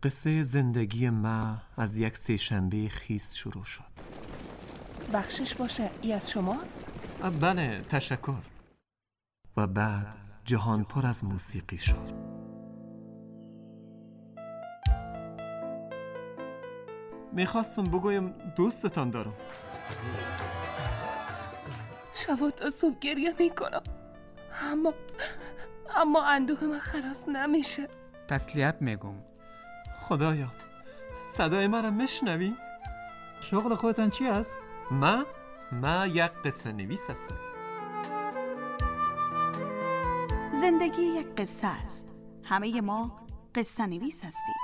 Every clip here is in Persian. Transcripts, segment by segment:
قصه زندگی ما از یک سه‌شنبه خیس شروع شد. بخشش باشه، ای از شماست؟ بله، تشکر. و بعد جهان پر از موسیقی شد. میخواستم بگویم دوستتان دارم. شب تا صبح گریه میکنم، اما اندوه من خلاص نمیشه. تسلیت میگم. خدایا، صدای من را میشنوی؟ شغل خودتان چی است؟ ما یک قصه نویس هستم. زندگی یک قصه است. همه ما قصه نویس هستیم.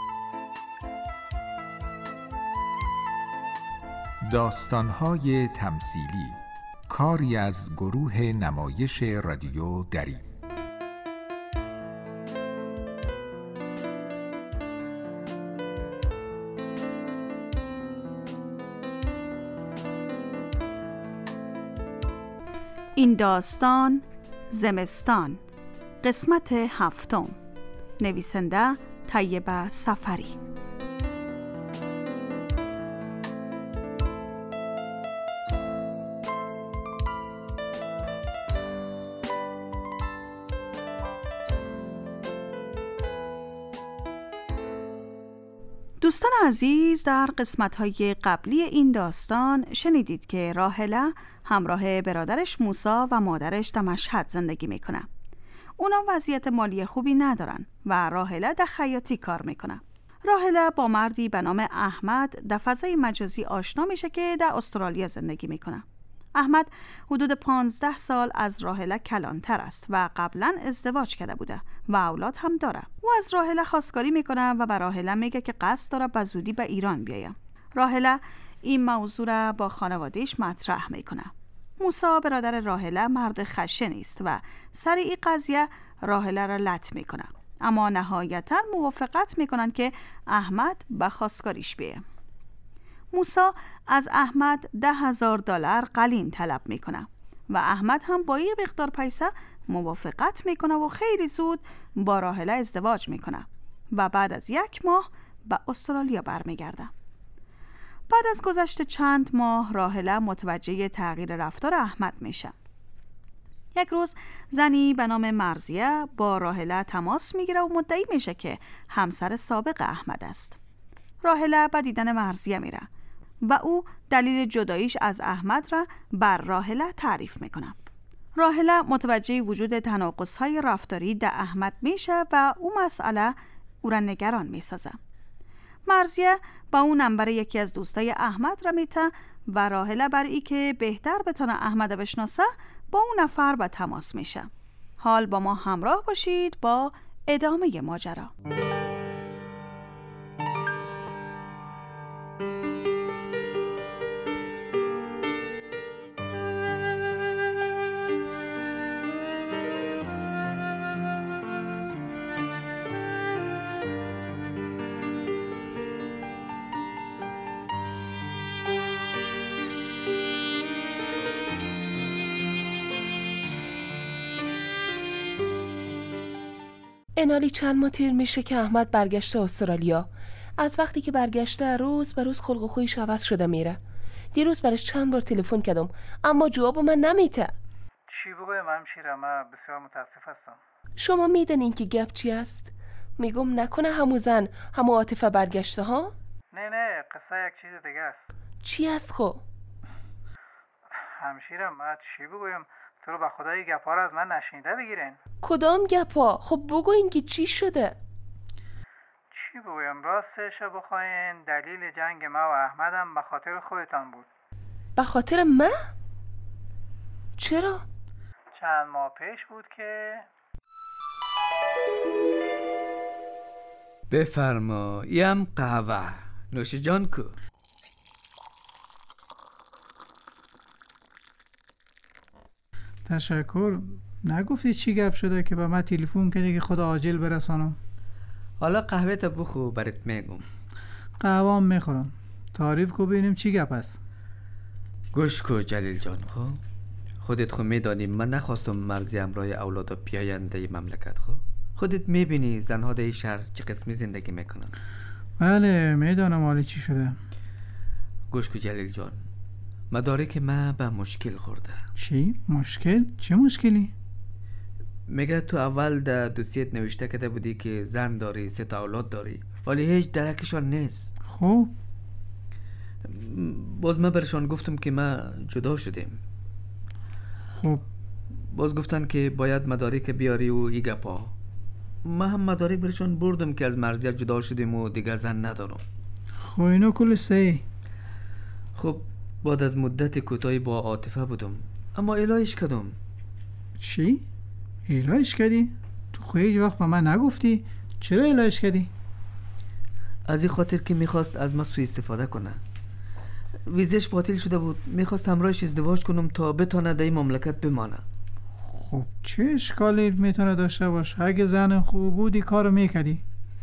داستان‌های تمثیلی، کاری از گروه نمایش رادیو دری. این داستان زمستان، قسمت 7. نویسنده طیبه سفری. دوستان عزیز، در قسمت‌های قبلی این داستان شنیدید که راحله همراه برادرش موسی و مادرش در مشهد زندگی میکنه. اونا وضعیت مالی خوبی ندارن و راحله در خیاطی کار میکنه. راحله با مردی به نام احمد در فضای مجازی آشنا میشه که در استرالیا زندگی میکنه. احمد حدود 15 سال از راحله کلانتر است و قبلا ازدواج کرده بوده و اولاد هم داره. او از راحله خواستگاری میکنه و به راحله میگه که قصد داره به زودی به ایران بیایه. راحله این موضوع را با خانوادهش مطرح میکنه. موسی برادر راحله مرد خشنی است و سر این قضیه راحله را لط میکنه، اما نهایتا موافقت میکنن که احمد به خواستگاریش بیایه. موسی از احمد $10,000 قلین طلب میکنه و احمد هم با این مقدار پیسه موافقت میکنه و خیلی زود با راحله ازدواج میکنه و بعد از 1 ماه به استرالیا برمیگرده. بعد از گذشت چند ماه راحله متوجه تغییر رفتار احمد میشه. یک روز زنی به نام مرزیه با راحله تماس میگیره و مدعی میشه که همسر سابق احمد است. راحله به دیدن مرزیه میره و او دلیل جداییش از احمد را بر راحله تعریف میکنه. راحله متوجه وجود تناقض‌های رفتاری در احمد میشه و او مسئله او را نگران میسازه. مرزیه با اون نمبر یکی از دوستای احمد را میته و راحله برای ای که بهتر بتونه احمد بشناسه با اون نفر به تماس میشه. حال با ما همراه باشید با ادامه ماجرا. انالی چند ماه تیر میشه که احمد برگشته استرالیا. از وقتی که برگشته روز به روز خلق و خویش عوض شده میره. دیروز برش چند بار تلفن کردم اما جواب من نمیده. چی بگویم همشیره، من بسیار متاسف هستم. شما میدونین که گپ چی است؟ میگم نکنه همو زن همو عاطفه برگشته ها؟ نه قصه یک چیز دیگه است. چی است خو؟ همشیره، من چی بگویم؟ تو رو به خدا این گپا رو از من نشنیده بگیرین. کدام گپا؟ خب بگوین که چی شده؟ چی بگویم؟ راستش بخواین دلیل جنگ ما و احمدم به خاطر خودتان بود. به خاطر من؟ چرا؟ چند ماه پیش بود که بفرما، یم قهوه نوش جان کو. تشکر. نگفتی چی گپ شده که به من تلفن کردی که خدا عاجل برسانم؟ حالا قهوه تا بخو برات میگم. قهوه هم میخورم. تعریف کو ببینیم چی گپ است. گوش کو جلیل جان. خودت خو میدانی من نخواستم مرزی همراه اولادا بیاینده مملکت. خودت میبینی زنها در شهر چه قسمی زندگی میکنن. بله میدانم حالی چی شده. گوش کن جلیل جان، مدارک ما به مشکل خورده. چی؟ مشکل؟ چه مشکلی؟ میگه تو اول در دوسیت نوشته کرده بودی که زن داری، 3 اولاد داری، ولی هیچ درکشان نیست. خب باز من برشان گفتم که ما جدا شدیم. خب باز گفتن که باید مدارک بیاری و ای گپا. من هم مدارک برشان بردم که از مرزیت جدا شدیم و دیگه زن ندارم. خب اینو کل صحیح. خب بعد از مدت کوتاهی با عاطفه بودم، اما الهش کردم. چی؟ الهش کردی؟ تو خود هیچ وقت به من نگفتی؟ چرا الهش کردی؟ از این خاطر که میخواست از ما سوء استفاده کنه. ویزش باطل شده بود، میخواست همراهش ازدواج کنم تا بتونه در این مملکت بمانه. خب چه اشکالی میتونه داشته باشه؟ اگه زن خوب بودی کارو میکردی.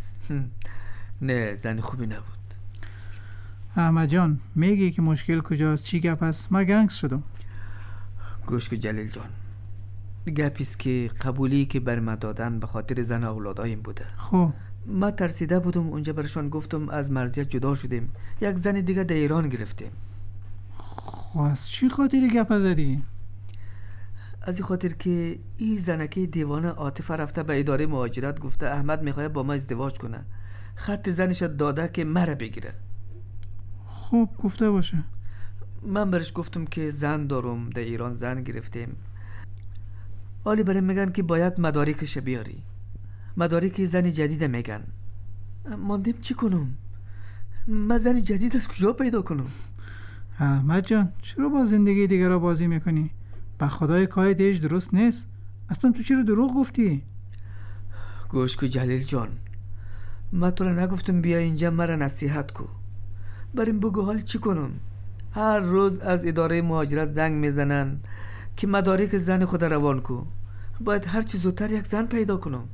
نه زن خوبی نبود. احمد جان میگی که مشکل کجاست؟ چی گپ است؟ من گنگس شدم. گوش کن جلیل جان، گپیست که قبولی که بر ما دادن به خاطر زن اولادایم بوده. خب ما ترسیده بودم، اونجا برشان گفتم از مرزیت جدا شدیم، یک زن دیگه در ایران گرفتیم. خب از چی خاطری گپ زدی؟ از این خاطر که این زنکه دیوانه عاطفه رفته به اداره مهاجرت، گفته احمد میخواد با ما ازدواج کنه، خط زنش داده که مرا بگیره. خب گفته باشه. من برش گفتم که زن دارم، در ایران زن گرفتیم، ولی برای میگن که باید مدارکش بیاری. مدارک زن جدید میگن. ماندیم چی کنم؟ من زن جدید از کجا پیدا کنم؟ احمد جان چرا با زندگی دیگر را بازی میکنی؟ به خدای کار دیش درست نیست. اصلا تو چرا دروغ گفتی؟ گوش کو جلیل جان، من تو را نگفتم بیا اینجا مرا نصیحت کو. بریم بگو حال چی کنم؟ هر روز از اداره مهاجرت زنگ میزنن که مدارک زن خود روان کو. باید هر چی زودتر یک زن پیدا کنم.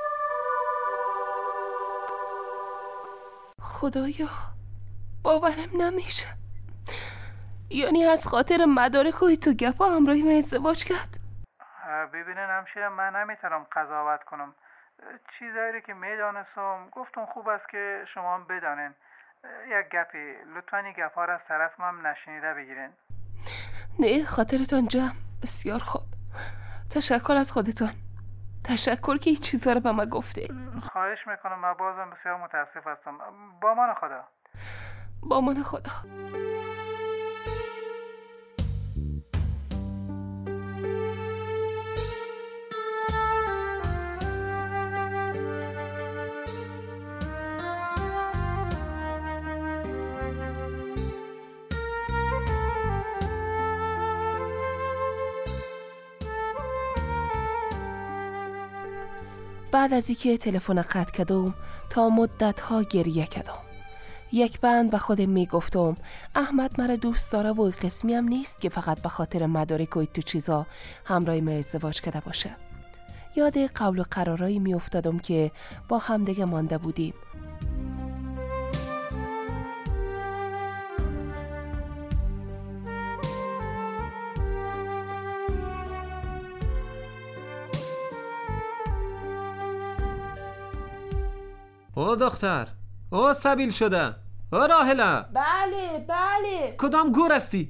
خدایا باورم نمیشه. یعنی از خاطر مدارک و تو گپا همراهی من ازدواج کرد؟ ببینین همشیرم، من نمیتونم قضاوت کنم. چیزایی که میدانستم گفتم خوب است که شما هم بدانین. یک گپی لطفاً این گپا را از طرف من نشنیده بگیرین. نه خاطرتان جمع. بسیار خوب. تشکر از خودتان. تشکر که این چیزا رو به من گفته. خواهش میکنم، من بازم بسیار متاسف هستم. با من خدا. با من خدا. بعد از اینکه تلفن قطع کردم تا مدت‌ها گریه کردم. یک بند به خودم میگفتم احمد مرا دوست داره و قسمی هم نیست که فقط به خاطر مدارک و تو چیزا همراه ما ازدواج کرده باشه. یاد قول و قرارایی میافتادم که با همدیگه مانده بودیم. او دختر، او سبیل شده، او راهله. بله کدام گور هستی؟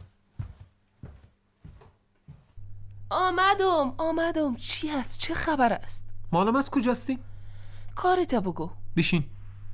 آمدم. چی هست؟ چه خبر است؟ معلوم است کجاستی؟ کارت بگو. بشین.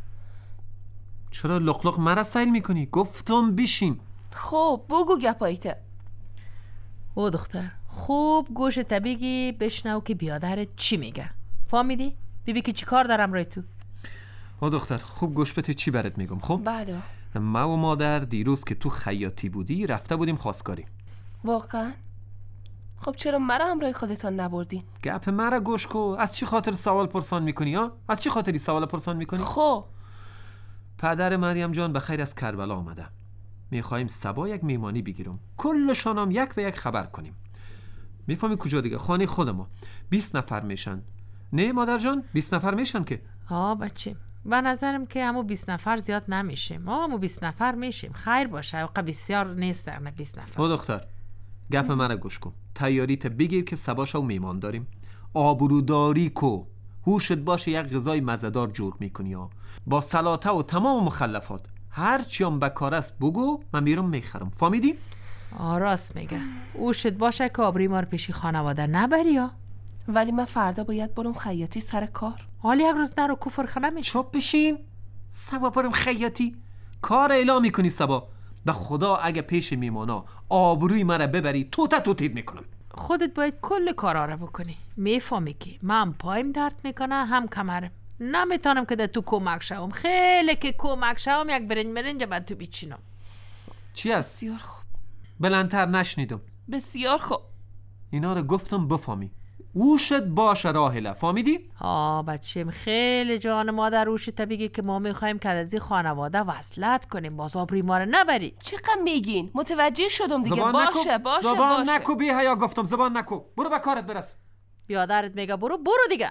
چرا لقلق مرا سیل میکنی؟ گفتم بشین. خب بگو گپایته. او دختر خوب گوشت بگی بشنو که بیادرت چی میگه. فهمیدی؟ بیبی که چی کار دارم روی تو. او دختر خوب گوش بده چی برات میگم. خب بله. ما و مادر دیروز که تو خیاطی بودی رفته بودیم خواستگاری. واقعا؟ خب چرا مرا همراه خودتان نبردین؟ گپ مرا گوش کو. از چی خاطر سوال پرسان میکنی ها؟ از چی خاطری سوال پرسان میکنی؟ خب پدر مریم جان به خیر از کربلا آمده. میخوایم صبا یک میمانی بگیرم، کلشان هم یک به یک خبر کنیم. میفهمی کجا دیگه؟ خانه خود ما 20 نفر میشن. نه مادر جان 20 نفر میشن که. بچه به نظرم که همو 20 نفر زیاد نمیشیم. ما همو 20 نفر میشیم. خیر باشه. اوقا بسیار نیست در 20 نفر. او دختر گپ منو گوش کن. تیاریت بگیر که صبا شو میمان داریم. آبروداری کو. هوشت باشه یک غذای مزه‌دار جور میکنی ها، با سلاطه و تمام مخلفات. هر چیم به کار است بگو، من میرم میخرم. فهمیدی؟ راست میگه. هوشت باشه که آبروی ما رو پیشی خانواده نبری ها. ولی من فردا باید برم خیاطی سر کار. حالی یک روز نرو کفر خنه میشه. چوب بشین. سبا برم خیاطی. کار اعلام میکنی سبا. به خدا اگه پیش میمانا آبروی مرا ببری توتید میکنم. خودت باید کل کارا رو بکنی. میفهمی که من پایم درد میکنه هم کمرم. نمیتونم که در تو کمک شوم. خیلی که کمک شوم یک برنج بعد تو بیچینم. چی است؟ بسیار خوب. بلندتر نشنیدم. بسیار خوب. اینا رو گفتم بفهمی. اوشت باشه راهله. فهمیدی؟ بچه‌م خیلی جان مادر اوشت بگی که ما میخوایم که از این خانواده وصلت کنیم، باز آبروی ما رو نبری. چقدر میگین؟ متوجه شدم دیگه. زبان باشه زبان نکو بی حیا گفتم. زبان نکو. برو به کارت برس. بیادرت میگه برو دیگه.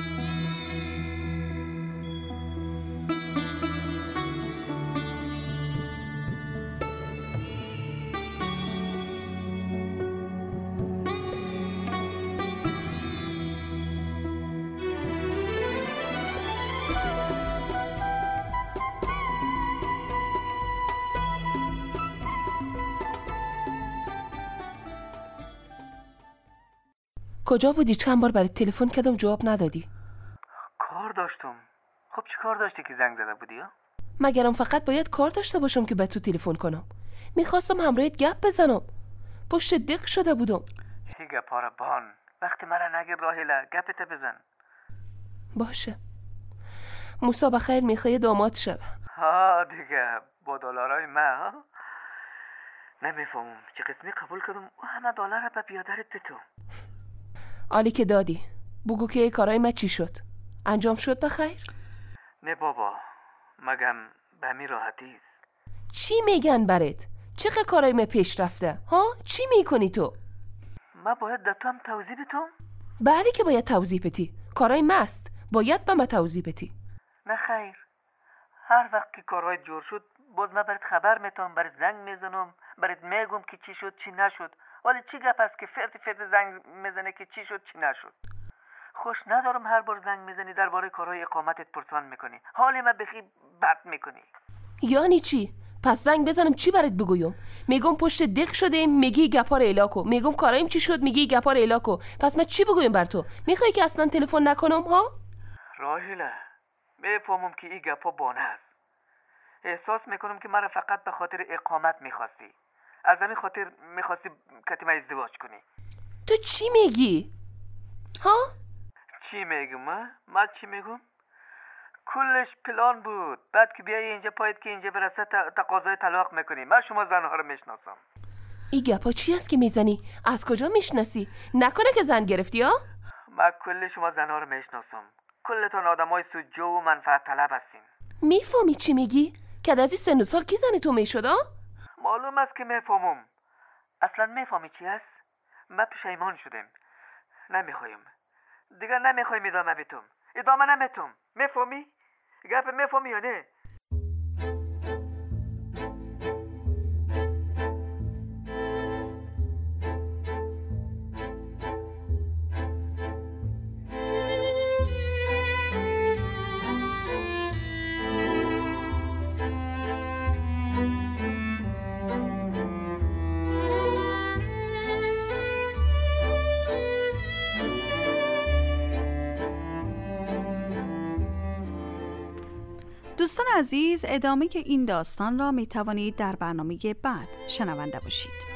کجا بودی؟ چند بار برای تلفن کردم جواب ندادی. کار داشتم. خب چی کار داشتی که زنگ زده بودی ها؟ مگرم فقط باید کار داشته باشم که به تو تلفن کنم؟ میخواستم همراهت گپ بزنم. پشت دق شده بودم. هی گپاره بان. وقتی مرا نگیر راهله گپت بزن. باشه. موسی بخیر میخوای داماد شو. دیگه با دلارای من ها؟ نمیفهمم چه قسمی قبول کردم و همه دلار را به بیادرت تو. عالی که دادی. بگو که کارای من چی شد؟ انجام شد بخیر؟ نه بابا، مگم به می راحتی است. چی میگن برات؟ چقدر کارای من پیش رفته؟ ها؟ چی میکنی تو؟ من باید در تو هم توضیح بتم؟ بله که باید توضیح بدی. کارای مست باید به من توضیح بدی. نه خیر. هر وقت که کارهای جور شد باز من برات خبر میتم، برات زنگ میزنم، برات میگم که چی شد چی نشد. ولی چی گپ است که فرد زنگ میزنه که چی شد چی نشد. خوش ندارم هر بار زنگ میزنی درباره کارهای اقامتت پرسان میکنی. حالی من بخی بد میکنی. یعنی چی؟ پس زنگ بزنم چی برات بگویم؟ میگم پشت دق شده میگی گپار الاکو، میگم کارایم چی شد میگی گپار الاکو. پس من چی بگویم بر تو؟ میخوای که اصلا تلفن نکنم ها؟ راهله، میفهمم که این گپا بانه است. احساس میکنم که مرا فقط به خاطر اقامت میخواستی. از همین خاطر میخواستی کتی من ازدواج کنی. تو چی میگی؟ ها؟ چی میگم من چی میگم؟ کلش پلان بود. بعد که بیایی اینجا پایید که اینجا برسه تقاضای طلاق میکنی. من شما زنها رو میشناسم. این گپا چی است که میزنی؟ از کجا میشناسی؟ نکنه که زن گرفتی ها؟ من کل شما زنها رو میشناسم. کلتان آدمای سجو و منفعت طلب هستین. میفهمی چی میگی؟ که از این سن و سال کی زن تو میشد ها؟ معلوم است که میفهمم. اصلا میفهمی چی است؟ من پشیمان شدم. نمیخوایم. دیگر نمیخوایم ادامه بیتم. ادامه نمیتم. میفهمی؟ گپ میفهمی یا نه؟ دوستان عزیز، ادامه این داستان را می توانید در برنامه بعد شنونده باشید.